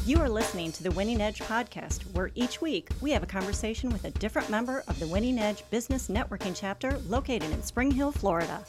You are listening to the Winning Edge podcast, where each week we have a conversation with a different member of the Winning Edge Business Networking chapter located in Spring Hill, Florida.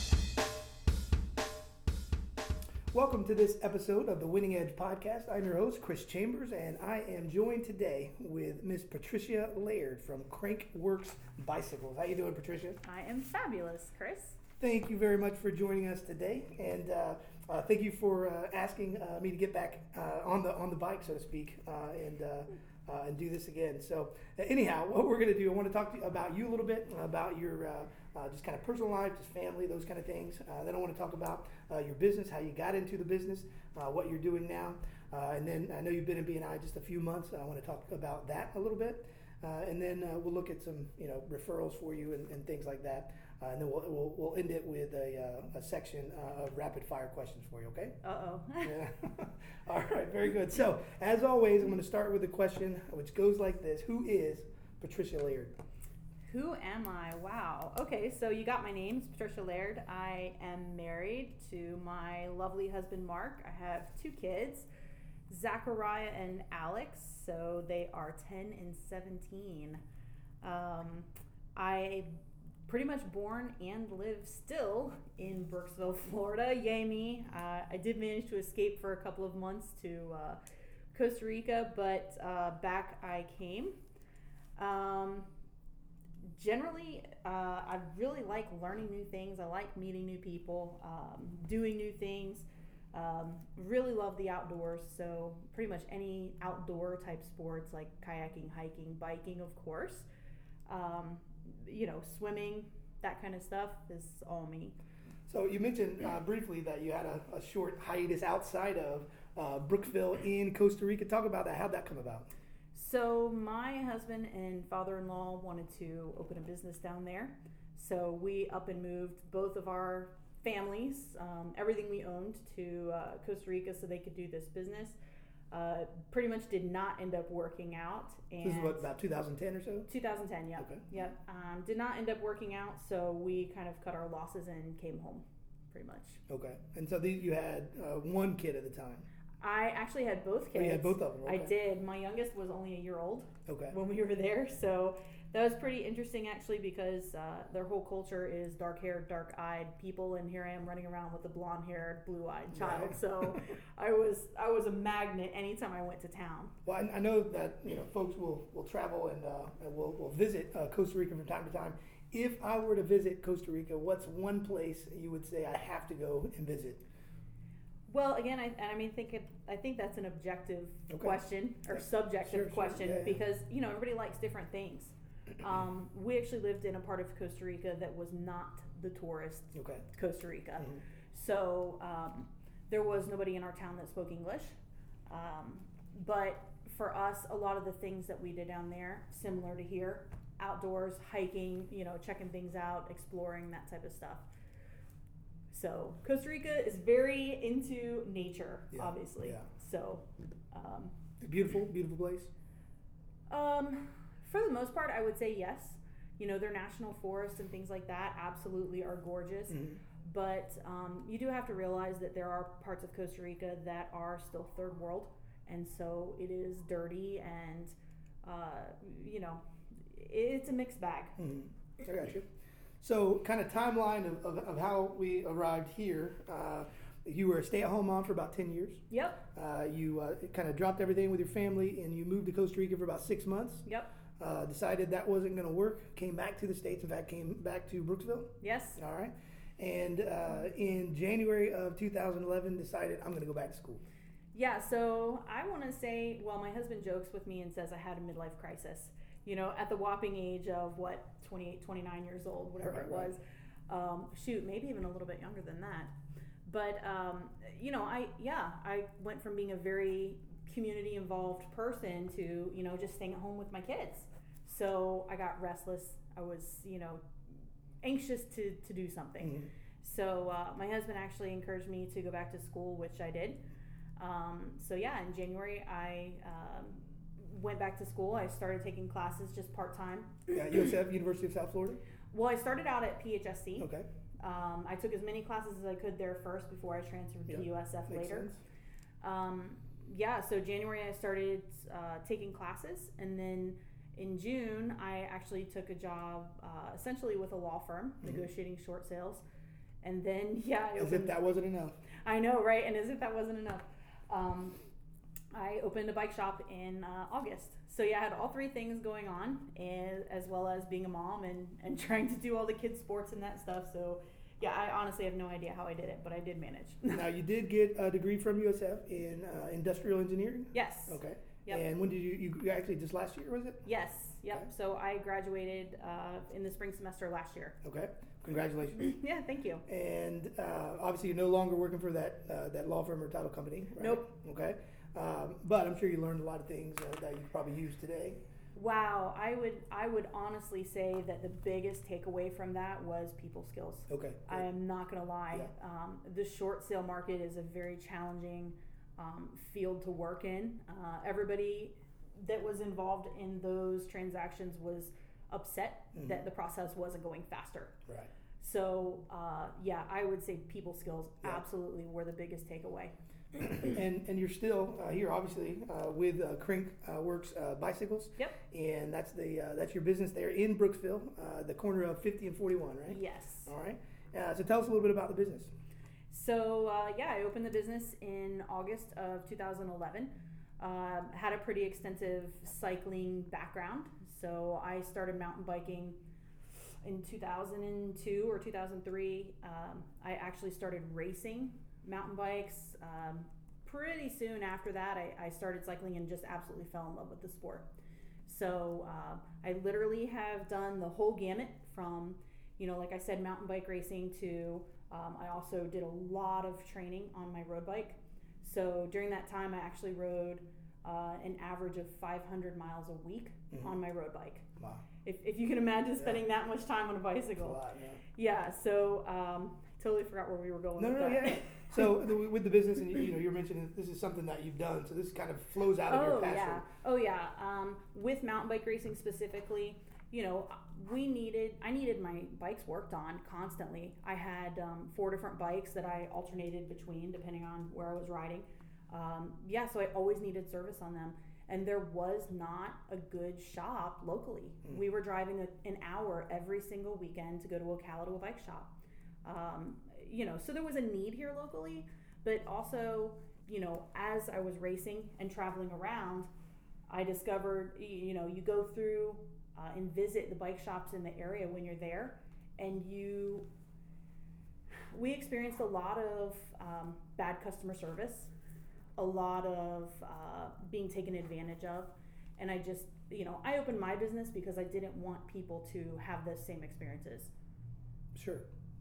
Welcome to this episode of the Winning Edge podcast. I'm your host, Chris Chambers, and I am joined today with Miss Patricia Laird from Crankworx Bicycles. How you doing, Patricia? I am fabulous, Chris. Thank you very much for joining us today, and thank you for asking me to get back on the bike, so to speak, and do this again. So anyhow, what we're going to do, I want to talk to you about you a little bit, about your just kind of personal life, just family, those kind of things. Then I want to talk about your business, how you got into the business, what you're doing now. And then I know you've been in B&I just a few months. I want to talk about that a little bit. And then we'll look at some, referrals for you and things like that. And then we'll end it with a section of rapid fire questions for you, okay? Uh-oh. Yeah. All right, very good. So, as always, I'm going to start with a question which goes like this. Who is Patricia Laird? Who am I? Wow. Okay, so you got my name. It's Patricia Laird. I am married to my lovely husband, Mark. I have two kids, Zachariah and Alex. So they are 10 and 17. I pretty much born and live still in Brooksville, Florida. Yay me. I did manage to escape for a couple of months to Costa Rica, but back I came. Generally, I really like learning new things. I like meeting new people, doing new things. Really love the outdoors, so pretty much any outdoor type sports like kayaking, hiking, biking, of course. Swimming, that kind of stuff is all me. So you mentioned briefly that you had a short hiatus outside of Brooksville in Costa Rica. Talk about that. How'd that come about? So my husband and father-in-law wanted to open a business down there. So we up and moved both of our families, everything we owned, to Costa Rica so they could do this business. Pretty much did not end up working out. And this is what, about 2010 or so? 2010, yeah. Okay. Yep. Did not end up working out, so we kind of cut our losses and came home, pretty much. Okay. And so you had one kid at the time? I actually had both kids. Oh, you had both of them? Okay. I did. My youngest was only a year old when we were there, so that was pretty interesting actually, because their whole culture is dark-haired, dark-eyed people, and here I am running around with a blonde-haired, blue-eyed child. Right. So I was a magnet anytime I went to town. Well, I know that folks will travel and will visit Costa Rica from time to time. If I were to visit Costa Rica, what's one place you would say I have to go and visit? Well, again, I think that's an objective question or subjective question, because everybody likes different things. We actually lived in a part of Costa Rica that was not the tourist Costa Rica. Mm-hmm. So there was nobody in our town that spoke English. But for us, a lot of the things that we did down there, similar to here, outdoors, hiking, checking things out, exploring, that type of stuff. So Costa Rica is very into nature, obviously. Yeah. So beautiful place. For the most part, I would say yes. Their national forests and things like that absolutely are gorgeous. Mm-hmm. But you do have to realize that there are parts of Costa Rica that are still third world, and so it is dirty, and it's a mixed bag. Mm-hmm. I got you. So, kind of timeline of how we arrived here. You were a stay-at-home mom for about 10 years. Yep. You kind of dropped everything with your family, and you moved to Costa Rica for about 6 months. Yep. Decided that wasn't going to work. Came back to the States. In fact, came back to Brooksville. Yes. All right. And in January of 2011, decided I'm going to go back to school. Yeah. So I want to say, my husband jokes with me and says I had a midlife crisis. At the whopping age of 28, 29 years old, whatever it was. Maybe even a little bit younger than that. But, I went from being a very community involved person to, just staying at home with my kids. So I got restless. I was, anxious to do something. Mm-hmm. So my husband actually encouraged me to go back to school, which I did. In January, I went back to school. I started taking classes just part-time. Yeah, USF, University of South Florida? Well, I started out at PHSC. Okay. I took as many classes as I could there first before I transferred to USF later. yeah, so January I started taking classes, and then in June I actually took a job essentially with a law firm, negotiating short sales. And then, as if that wasn't enough. I know, right? And as if that wasn't enough, I opened a bike shop in August. So yeah, I had all three things going on, as well as being a mom and trying to do all the kids' sports and that stuff. So yeah, I honestly have no idea how I did it, but I did manage. Now, you did get a degree from USF in industrial engineering? Yes. Okay. Yep. And when did you actually just last year, was it? Yes. Yep. Okay. So I graduated in the spring semester last year. Okay. Congratulations. Yeah, thank you. And obviously, you're no longer working for that law firm or title company, right? Nope. Okay. But I'm sure you learned a lot of things that you probably use today. Wow, I would honestly say that the biggest takeaway from that was people skills. Okay. I am not going to lie. Yeah. The short sale market is a very challenging field to work in. Everybody that was involved in those transactions was upset that the process wasn't going faster. Right. So yeah, I would say people skills absolutely were the biggest takeaway. And you're still here, obviously, with Crink Works Bicycles. Yep. And that's your business there in Brooksville, the corner of 50 and 41, right? Yes. All right. So tell us a little bit about the business. So yeah, I opened the business in August of 2011. Had a pretty extensive cycling background. So I started mountain biking in 2002 or 2003. I actually started racing mountain bikes. Pretty soon after that, I started cycling and just absolutely fell in love with the sport. So I literally have done the whole gamut from, like I said, mountain bike racing to I also did a lot of training on my road bike. So during that time, I actually rode an average of 500 miles a week on my road bike. Wow. If you can imagine spending that much time on a bicycle. That's a lot, yeah. So totally forgot where we were going with that. Yeah. So with the business, and you're mentioning this is something that you've done, so this kind of flows out of your passion. Yeah. With mountain bike racing specifically, I needed my bikes worked on constantly. I had 4 different bikes that I alternated between depending on where I was riding. So I always needed service on them. And there was not a good shop locally. We were driving an hour every single weekend to go to Ocala to a bike shop. So there was a need here locally, but also, as I was racing and traveling around, I discovered, you go through and visit the bike shops in the area when you're there, and we experienced a lot of bad customer service, a lot of being taken advantage of, and I just, I opened my business because I didn't want people to have the same experiences. Sure.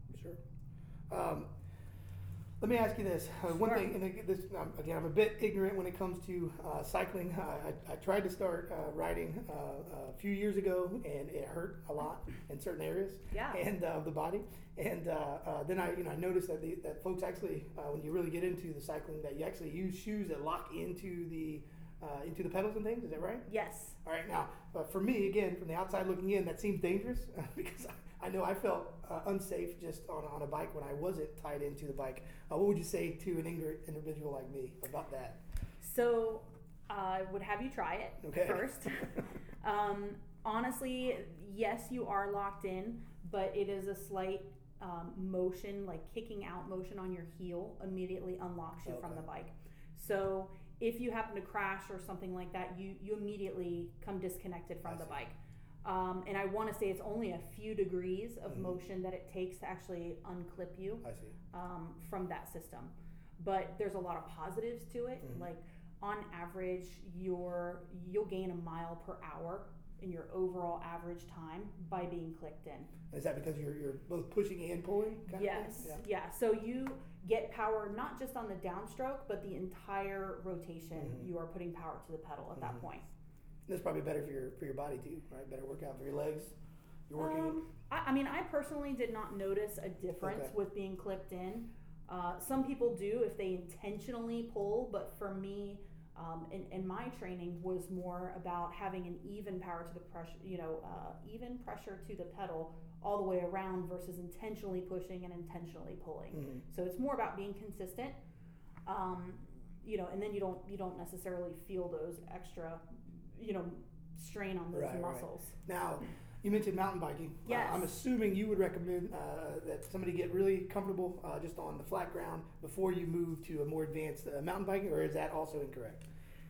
Let me ask you this. One thing, and again, I'm a bit ignorant when it comes to cycling. I tried to start riding a few years ago, and it hurt a lot in certain areas and the body. And then I noticed that folks actually, when you really get into the cycling, that you actually use shoes that lock into the pedals and things. Is that right? Yes. All right. Now, for me, again, from the outside looking in, that seems dangerous because I know I felt unsafe just on a bike when I wasn't tied into the bike. What would you say to an individual like me about that? So I would have you try it first. Honestly, yes, you are locked in, but it is a slight motion, like kicking out motion on your heel immediately unlocks you from the bike. So if you happen to crash or something like that, you immediately come disconnected from the bike. And I want to say it's only a few degrees of motion that it takes to actually unclip you from that system. But there's a lot of positives to it. Like on average, you'll gain a mile per hour in your overall average time by being clicked in. Is that because you're both pushing and pulling? Yes. Yeah. So you get power not just on the downstroke, but the entire rotation. You are putting power to the pedal at that point. That's probably better for your body too, right? Better workout for your legs. You're working. I personally did not notice a difference with being clipped in. Some people do if they intentionally pull, but for me, and my training was more about having an even power to the pressure, even pressure to the pedal all the way around versus intentionally pushing and intentionally pulling. So it's more about being consistent. and then you don't necessarily feel those extra, strain on those muscles. Right. Now, you mentioned mountain biking. Yes. I'm assuming you would recommend that somebody get really comfortable just on the flat ground before you move to a more advanced mountain biking, or is that also incorrect?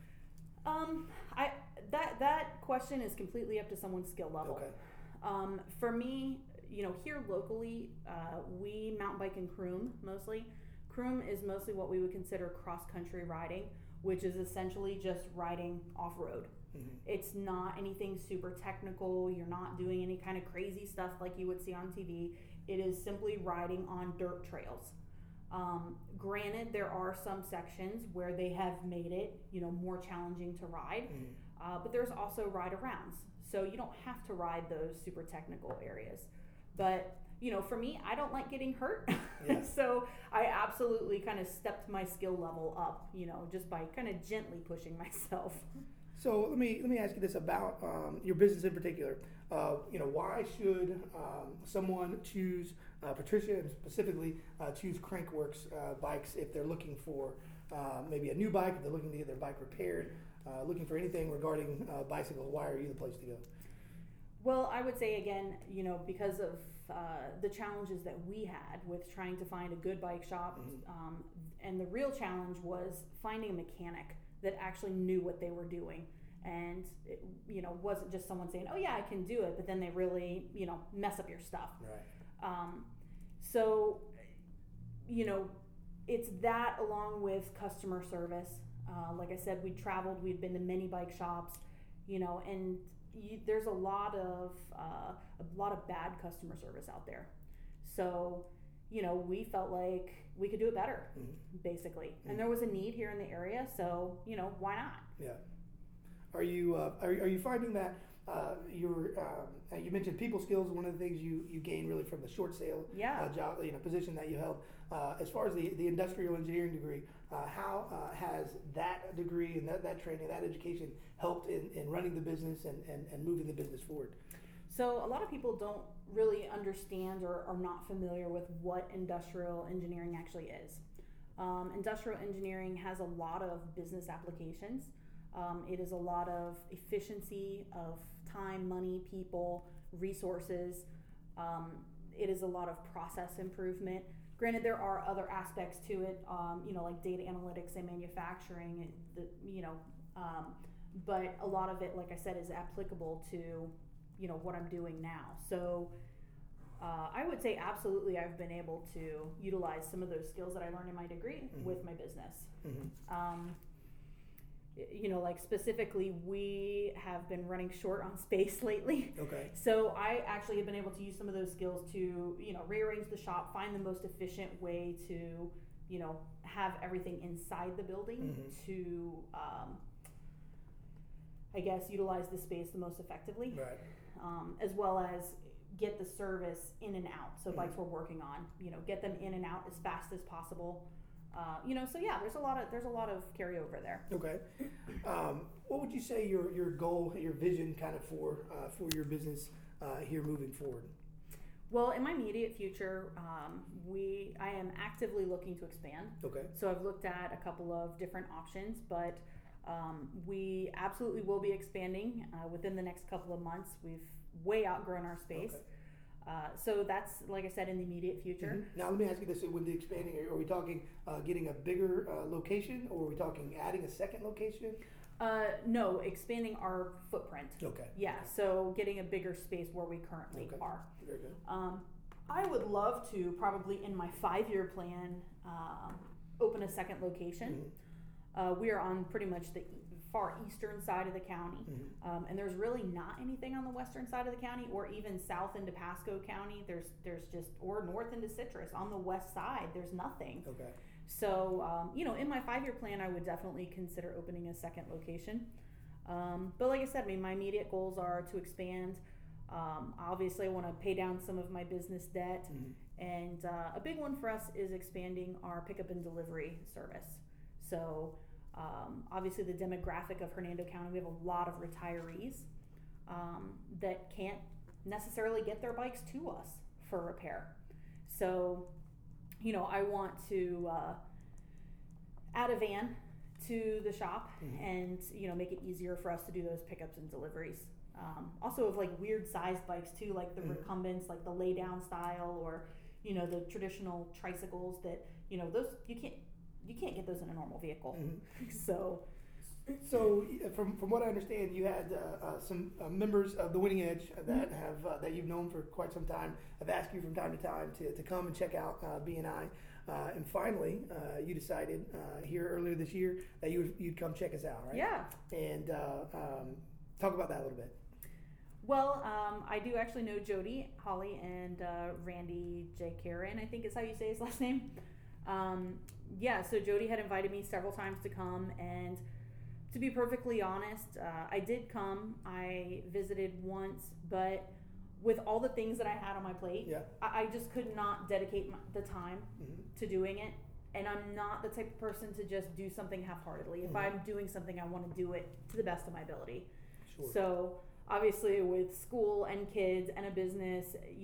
That question is completely up to someone's skill level. Okay. For me, here locally, we mountain bike in Croom mostly. Croom is mostly what we would consider cross-country riding, which is essentially just riding off-road. Mm-hmm. It's not anything super technical. You're not doing any kind of crazy stuff like you would see on TV. It is simply riding on dirt trails. Granted, there are some sections where they have made it, more challenging to ride, but there's also ride-arounds. So you don't have to ride those super technical areas. But, for me, I don't like getting hurt. Yeah. So I absolutely kind of stepped my skill level up, just by kind of gently pushing myself. So let me ask you this about your business in particular. Why should someone choose Patricia, and specifically choose Crankworx bikes if they're looking for maybe a new bike, if they're looking to get their bike repaired, looking for anything regarding bicycles? Why are you the place to go? Well, I would say again, because of the challenges that we had with trying to find a good bike shop, and the real challenge was finding a mechanic that actually knew what they were doing, and it, wasn't just someone saying, "Oh yeah, I can do it," but then they really, mess up your stuff. Right. So, it's that along with customer service. Like I said, we traveled. We'd been to many bike shops, and there's a lot of bad customer service out there. So, we felt like we could do it better, basically. And there was a need here in the area, so, why not? Yeah. Are you finding that you mentioned people skills, one of the things you gain really from the short sale job, position that you held. As far as the industrial engineering degree, how has that degree and that training, that education helped in running the business and moving the business forward? So a lot of people don't really understand or are not familiar with what industrial engineering actually is. Industrial engineering has a lot of business applications. It is a lot of efficiency of time, money, people, resources. It is a lot of process improvement. Granted, there are other aspects to it, like data analytics and manufacturing, but a lot of it, like I said, is applicable to, what I'm doing now. So I would say absolutely I've been able to utilize some of those skills that I learned in my degree with my business. Like specifically, we have been running short on space lately. Okay. So I actually have been able to use some of those skills to, rearrange the shop, find the most efficient way to, have everything inside the building to, I guess, utilize the space the most effectively. Right. As well as get the service in and out. So bikes we're working on, get them in and out as fast as possible. So yeah, there's a lot of carryover there. Okay. What would you say your goal, your vision kind of for your business here moving forward? Well, in my immediate future, I am actively looking to expand. Okay. So I've looked at a couple of different options, but we absolutely will be expanding within the next couple of months. We've way outgrown our space. Okay. So that's, like I said, in the immediate future. Now, let me ask you this. When the expanding, are we talking getting a bigger location, or are we talking adding a second location? No, expanding our footprint. Okay. Yeah, so getting a bigger space where we currently are. Very good. I would love to, probably in my 5-year plan, open a second location. We are on pretty much the far eastern side of the county, and there's really not anything on the western side of the county, or even south into Pasco County. There's just, or north into Citrus. On the west side, there's nothing. Okay. So in my 5-year plan, I would definitely consider opening a second location. But like I said, my immediate goals are to expand. Obviously, I want to pay down some of my business debt, and a big one for us is expanding our pickup and delivery service. So. Obviously, the demographic of Hernando County, we have a lot of retirees that can't necessarily get their bikes to us for repair. So, I want to add a van to the shop and, make it easier for us to do those pickups and deliveries. Also of like weird sized bikes too, like the recumbents, like the lay down style, or, the traditional tricycles that, those you can't get those in a normal vehicle. So from what I understand, you had some members of the Winning Edge that have that you've known for quite some time have asked you from time to time to come and check out BNI, and finally you decided here earlier this year that you'd come check us out, right? Yeah. And talk about that a little bit. Well, I do actually know Jody, Holly, and Randy J. Karen, I think is how you say his last name. So Jody had invited me several times to come, and to be perfectly honest, I did come. I visited once, but with all the things that I had on my plate, I just could not dedicate the time to doing it. And I'm not the type of person to just do something half-heartedly. If I'm doing something, I want to do it to the best of my ability. Sure. So obviously with school and kids and a business,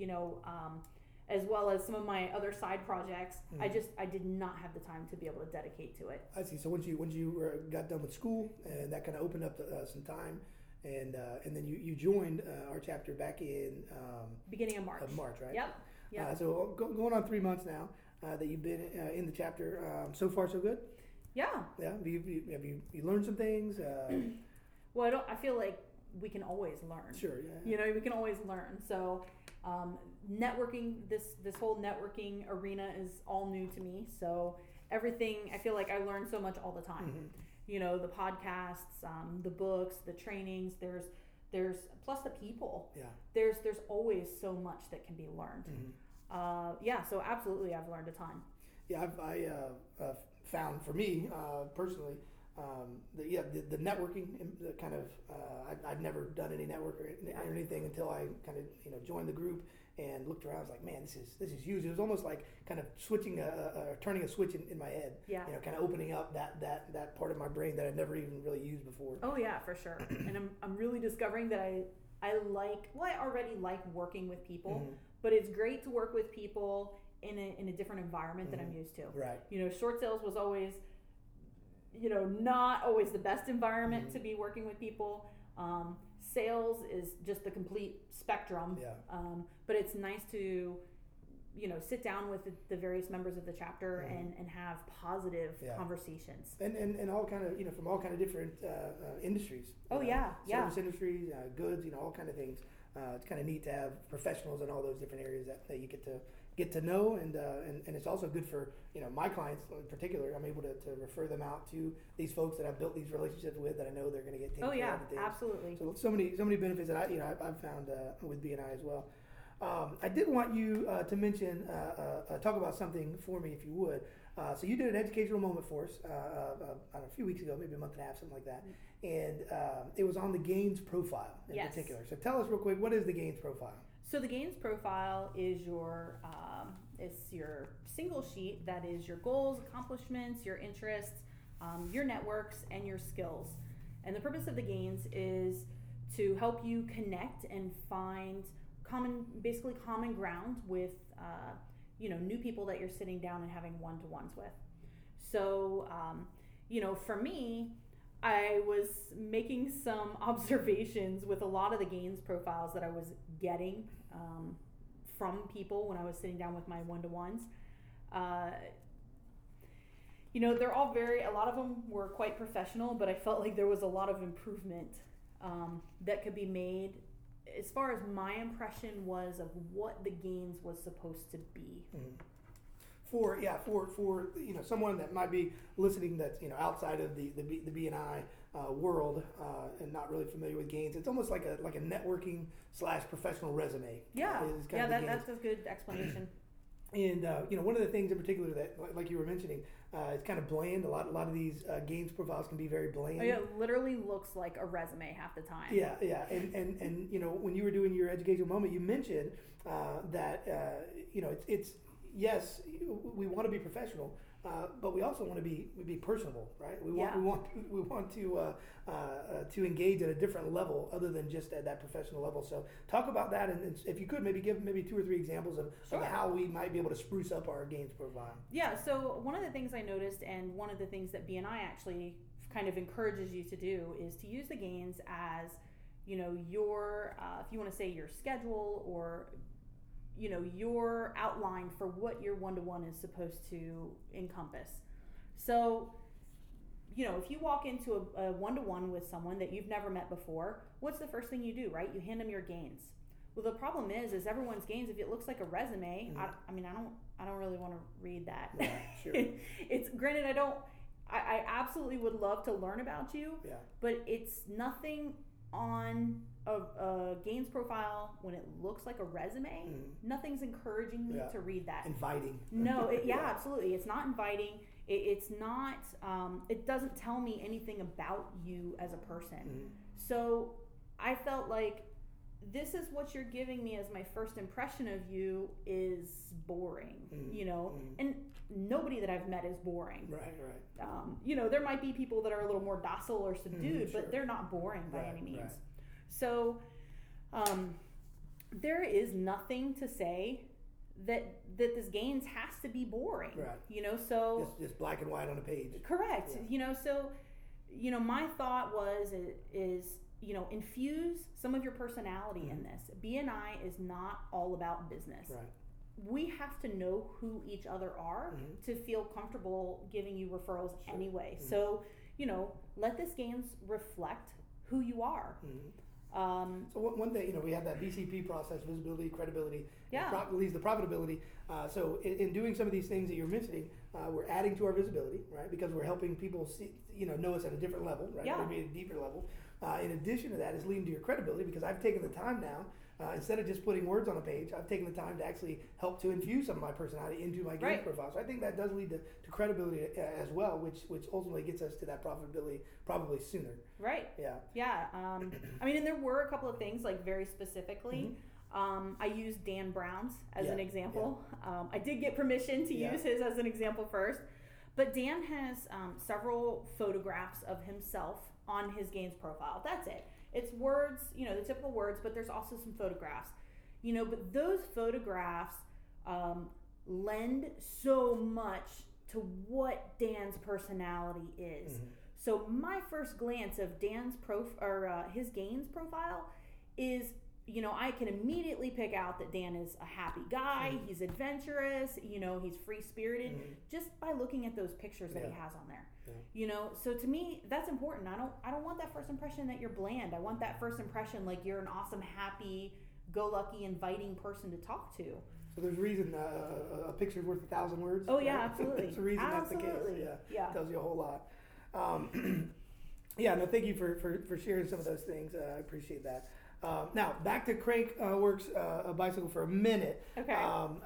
as well as some of my other side projects, I did not have the time to be able to dedicate to it. I see. So once you got done with school, and that kind of opened up some time, and then you joined our chapter back in beginning of March. Right? Yep. So going on 3 months now that you've been in the chapter. So far, so good. Yeah. Yeah. Have you learned some things? Well, I feel like we can always learn. Sure. Yeah. We can always learn. So. Networking, this whole networking arena is all new to me. So everything, I feel like I learn so much all the time. The podcasts, the books, the trainings. There's plus the people. Yeah. There's always so much that can be learned. So absolutely, I've learned a ton. Yeah, I found for me personally. The networking kind of I'd never done any network or anything until I kind of joined the group and looked around. I was like, man, this is huge. It was almost like kind of turning a switch in my head. Yeah. Kind of opening up that part of my brain that I'd never even really used before. Oh yeah, for sure. And I'm really discovering that I already like working with people, but it's great to work with people in a different environment that I'm used to. Right. Short sales was always not always the best environment to be working with people. Sales is just the complete spectrum. Yeah. But it's nice to, sit down with the various members of the chapter and have positive conversations. And all kind of, from all kind of different industries. Service industries, goods, all kind of things. It's kind of neat to have professionals in all those different areas that you get to know, and it's also good for my clients in particular. I'm able to refer them out to these folks that I've built these relationships with that I know they're going to get taken care of. Oh yeah, absolutely. So many benefits that I've found with BNI as well. I did want you to mention talk about something for me if you would. So you did an educational moment for us a few weeks ago, maybe a month and a half, something like that, and it was on the Gains profile in particular. So tell us real quick, what is the Gains profile? So the Gains profile is your single sheet that is your goals, accomplishments, your interests, your networks, and your skills. And the purpose of the Gains is to help you connect and find common ground with new people that you're sitting down and having one-to-ones with. So for me, I was making some observations with a lot of the Gains profiles that I was getting from people when I was sitting down with my one-to-ones. They're all a lot of them were quite professional, but I felt like there was a lot of improvement that could be made as far as my impression was of what the Gains was supposed to be. For someone that might be listening that's outside of the BNI world and not really familiar with Gains, it's almost like a networking / professional resume. That's a good explanation. And one of the things in particular that, like you were mentioning, it's kind of bland. A lot of these Gains profiles can be very bland. Oh, yeah, it literally looks like a resume half the time. Yeah. And when you were doing your educational moment, you mentioned that it's yes, we want to be professional, but we also want to be personable, right? We Yeah. want to engage at a different level other than just at that professional level. So talk about that, and if you could maybe give 2 or 3 examples of Sure. how we might be able to spruce up our gains profile. Yeah, so one of the things I noticed, and one of the things that BNI actually kind of encourages you to do, is to use the gains as, your, if you want to say your schedule, or, your outline for what your one-to-one is supposed to encompass. So, if you walk into a one-to-one with someone that you've never met before, what's the first thing you do, right? You hand them your gains. Well, the problem is everyone's gains, if it looks like a resume, Mm-hmm. I don't really want to read that. Yeah, sure. It's granted, I absolutely would love to learn about you, Yeah. but it's nothing on a gains profile when it looks like a resume. Mm-hmm. Nothing's encouraging me Yeah. to read that. Inviting. No, Yeah. absolutely. It's not inviting. It's not, it doesn't tell me anything about you as a person. Mm-hmm. So I felt like this is what you're giving me as my first impression of you is boring, Mm-hmm. and nobody that I've met is boring. Right. There might be people that are a little more docile or subdued, Sure. but they're not boring by Right, any means. right. So, there is nothing to say that this gains has to be boring. Right. So Just black and white on a page. correct. Yeah. So my thought is infuse some of your personality in this. BNI is not all about business. Right. We have to know who each other are to feel comfortable giving you referrals anyway. So, let this gains reflect who you are. So one thing, we have that VCP process: visibility, credibility, Yeah. leads to profitability. So in doing some of these things that you're mentioning, we're adding to our visibility, right? Because we're helping people see, know us at a different level, right? Yeah. Maybe a deeper level. In addition to that, is leading to your credibility, because I've taken the time now, instead of just putting words on a page, I've taken the time to actually help to infuse some of my personality into my game Right. profile. So I think that does lead to credibility as well, which ultimately gets us to that profitability probably sooner. Right. Yeah. Yeah. And there were a couple of things, like very specifically. I used Dan Brown's as an Yeah, example. I did get permission to Yeah. use his as an example first. But Dan has several photographs of himself on his gains profile. That's it. It's words, the typical words, but there's also some photographs. But those photographs lend so much to what Dan's personality is. So my first glance of Dan's his gains profile is, I can immediately pick out that Dan is a happy guy. He's adventurous. He's free spirited, just by looking at those pictures that he has on there. So to me, that's important. I don't want that first impression that you're bland. I want that first impression like you're an awesome, happy, go lucky, inviting person to talk to. So there's a reason a picture's worth 1,000 words. Oh yeah, right? absolutely. There's a reason Absolutely. that's the case. Yeah. Tells you a whole lot. Thank you for sharing some of those things. I appreciate that. Now back to Crank Works Bicycle for a minute. Okay.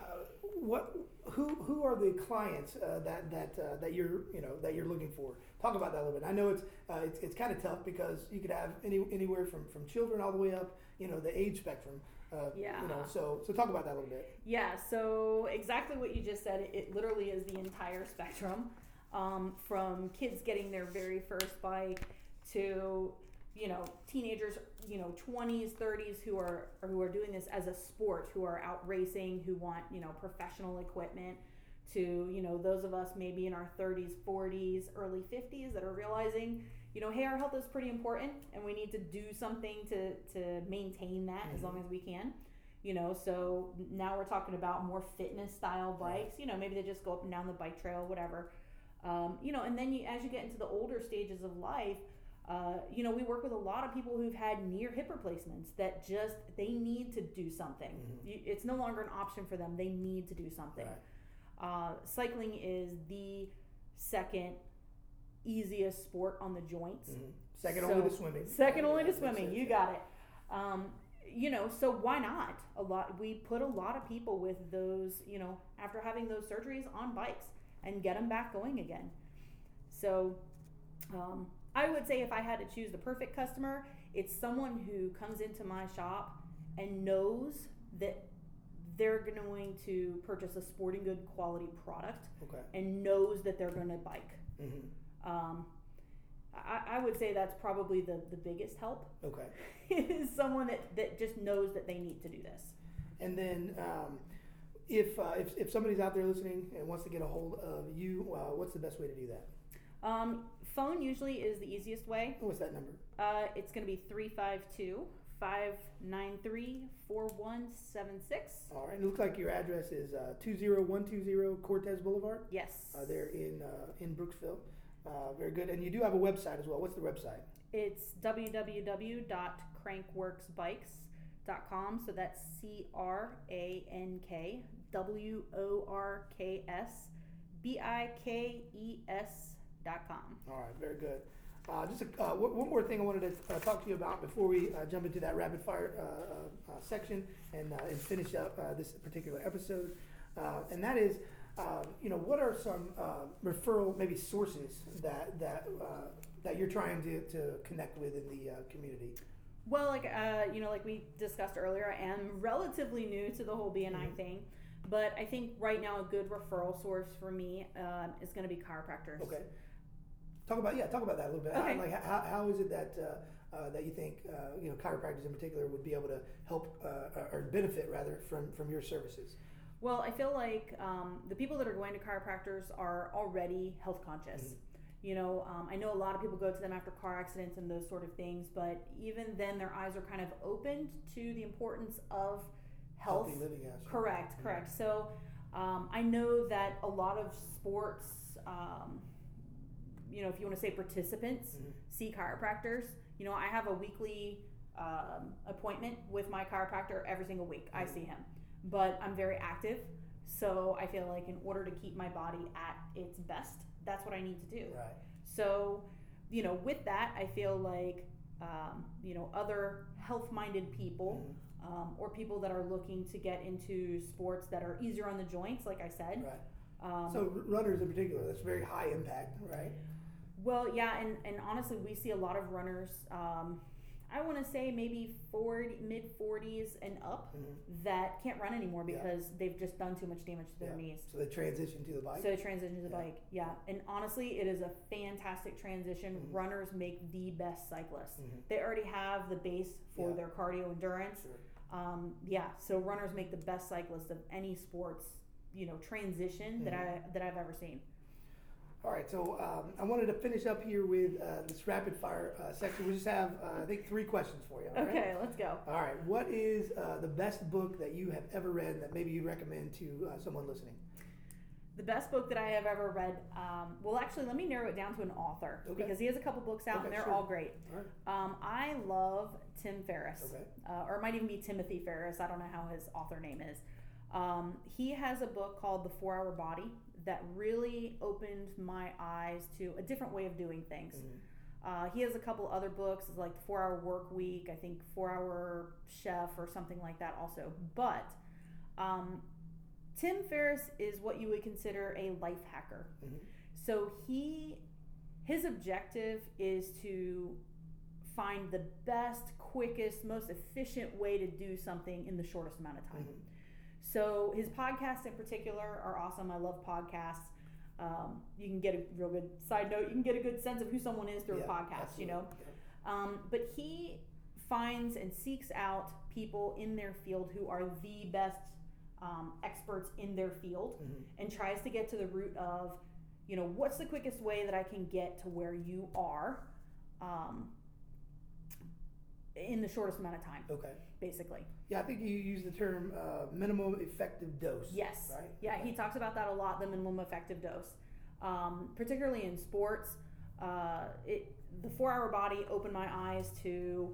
Who are the clients that you're looking for? Talk about that a little bit. I know it's kind of tough because you could have anywhere from children all the way up, the age spectrum. So talk about that a little bit. Yeah, so exactly what you just said. It literally is the entire spectrum, from kids getting their very first bike to teenagers, 20s, 30s who are doing this as a sport, who are out racing, who want professional equipment, to those of us maybe in our 30s, 40s, early 50s that are realizing hey, our health is pretty important and we need to do something to maintain that as long as we can. So now we're talking about more fitness style bikes. Maybe they just go up and down the bike trail, whatever. And then as you get into the older stages of life, we work with a lot of people who've had near hip replacements that they need to do something. It's no longer an option for them. They need to do something. Right. Cycling is the second easiest sport on the joints. Second only to swimming. Second only to swimming. You got it. So why not? We put a lot of people with those, after having those surgeries on bikes and get them back going again. So, I would say if I had to choose the perfect customer, it's someone who comes into my shop and knows that they're going to purchase a sporting good quality product Okay. and knows that they're going to bike. Mm-hmm. I would say that's probably the biggest help. Okay. Is someone that just knows that they need to do this. And then if somebody's out there listening and wants to get a hold of you, what's the best way to do that? Phone usually is the easiest way. What's that number? It's going to be 352-593-4176. All right. It looks like your address is 20120 Cortez Boulevard. Yes. There in Brooksville. Very good. And you do have a website as well. What's the website? It's www.crankworksbikes.com. So that's CRANKWORKSBIKES.com. All right. Very good. Just one more thing I wanted to talk to you about before we jump into that rapid fire section and finish up this particular episode, and that is, what are some referral maybe sources that you're trying to connect with in the community? Well, like we discussed earlier, I am relatively new to the whole BNI thing, but I think right now a good referral source for me is going to be chiropractors. Okay. Talk about that a little bit. Okay. How is it that you think chiropractors in particular would be able to help or benefit rather from your services? Well, I feel like the people that are going to chiropractors are already health conscious. I know a lot of people go to them after car accidents and those sort of things, but even then their eyes are kind of opened to the importance of health. Healthy living, yes. Correct. So I know that a lot of sports, if you want to say participants, see chiropractors. I have a weekly appointment with my chiropractor every single week. I see him. But I'm very active, so I feel like in order to keep my body at its best, that's what I need to do. Right. So, with that, I feel like, other health-minded people or people that are looking to get into sports that are easier on the joints, like I said. Right. So runners in particular, that's very high impact, right? Well, yeah, and honestly, we see a lot of runners, I want to say maybe mid-40s and up that can't run anymore because they've just done too much damage to their knees. So they transition to the bike? Yeah. And honestly, it is a fantastic transition. Runners make the best cyclists. They already have the base for their cardio endurance. Sure. So runners make the best cyclists of any sports, transition that I've ever seen. All right, so I wanted to finish up here with this rapid fire section. We just have, I think, 3 questions for you. All right? Okay, let's go. All right, what is the best book that you have ever read that maybe you'd recommend to someone listening? The best book that I have ever read, actually, let me narrow it down to an author because he has a couple books out and they're all great. All right. I love Tim Ferriss, Okay. Or it might even be Timothy Ferriss. I don't know how his author name is. He has a book called The 4-Hour Body that really opened my eyes to a different way of doing things. He has a couple other books, like The 4-Hour Work Week, I think 4-Hour Chef or something like that also. But Tim Ferriss is what you would consider a life hacker. So his objective is to find the best, quickest, most efficient way to do something in the shortest amount of time. So his podcasts in particular are awesome. I love podcasts. You can get a real good side note. You can get a good sense of who someone is through a podcast, absolutely. But he finds and seeks out people in their field who are the best experts in their field and tries to get to the root of, what's the quickest way that I can get to where you are in the shortest amount of time. Okay. Basically. Yeah, I think you use the term minimum effective dose. Yes. Right? Yeah, he talks about that a lot, the minimum effective dose. Particularly in sports, the 4-Hour Body opened my eyes to,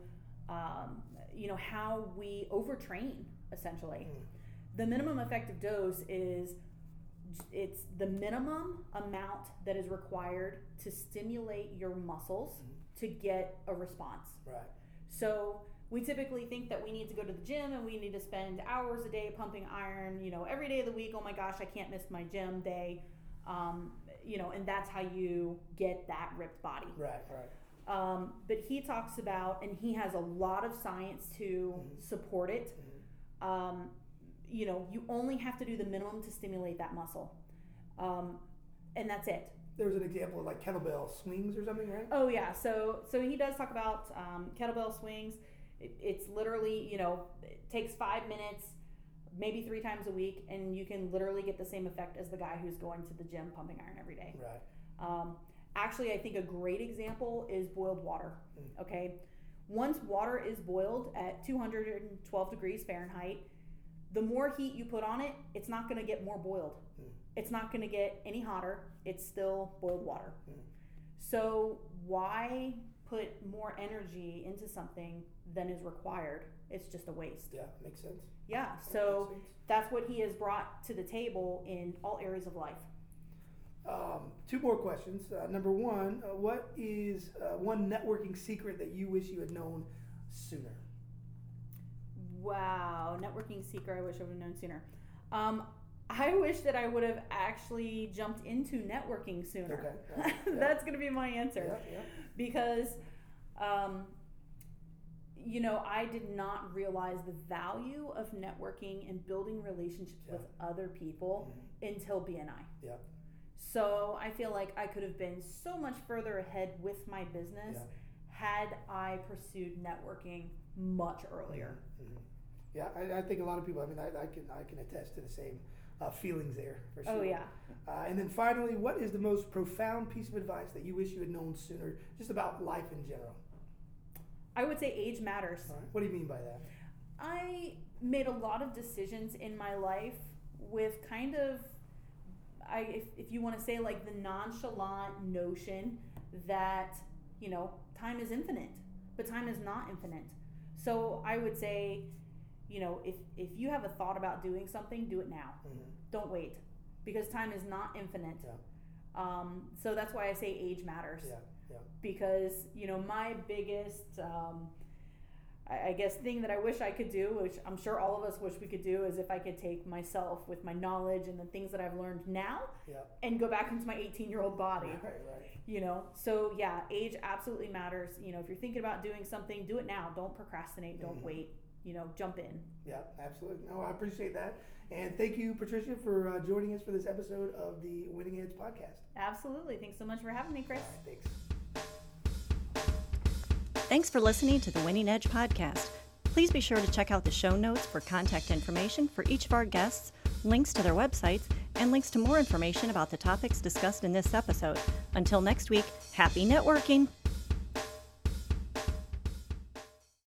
how we overtrain, essentially. The minimum effective dose it's the minimum amount that is required to stimulate your muscles to get a response. Right. So we typically think that we need to go to the gym and we need to spend hours a day pumping iron, every day of the week. Oh my gosh, I can't miss my gym day. And that's how you get that ripped body. Right. But he talks about, and he has a lot of science to support it. you only have to do the minimum to stimulate that muscle. And that's it. There was an example of like kettlebell swings or something, right? Oh yeah, so he does talk about kettlebell swings. It's literally, it takes 5 minutes, maybe 3 times a week, and you can literally get the same effect as the guy who's going to the gym pumping iron every day. Right. Actually, I think a great example is boiled water. Okay, once water is boiled at 212 degrees Fahrenheit, the more heat you put on it, it's not going to get more boiled. It's not going to get any hotter. It's still boiled water. So why put more energy into something than is required? It's just a waste. Yeah, makes sense. Yeah, so that's what he has brought to the table in all areas of life. 2 more questions. Number 1, what is one networking secret that you wish you had known sooner? Wow, networking secret I wish I would have known sooner. I wish that I would have actually jumped into networking sooner. Okay. That's going to be my answer. Yeah. Because, I did not realize the value of networking and building relationships with other people until BNI. Yeah. So I feel like I could have been so much further ahead with my business had I pursued networking much earlier. Yeah, I think a lot of people. I mean, I can attest to the same feelings there for sure. Oh yeah. And then finally, what is the most profound piece of advice that you wish you had known sooner, just about life in general? I would say age matters. All right. What do you mean by that? I made a lot of decisions in my life with kind of, if you want to say, like the nonchalant notion that, time is infinite, but time is not infinite. So I would say, if you have a thought about doing something, do it now. Don't wait, because time is not infinite. So that's why I say age matters. Because my biggest I guess thing that I wish I could do, which I'm sure all of us wish we could do, is if I could take myself with my knowledge and the things that I've learned now and go back into my 18-year-old body. Right. So yeah, age absolutely matters. If you're thinking about doing something, do it now. Don't procrastinate. Don't wait. Jump in. Yeah, absolutely. No, I appreciate that. And thank you, Patricia, for joining us for this episode of the Winning Edge podcast. Absolutely. Thanks so much for having me, Chris. All right, thanks. Thanks for listening to the Winning Edge podcast. Please be sure to check out the show notes for contact information for each of our guests, links to their websites, and links to more information about the topics discussed in this episode. Until next week, happy networking!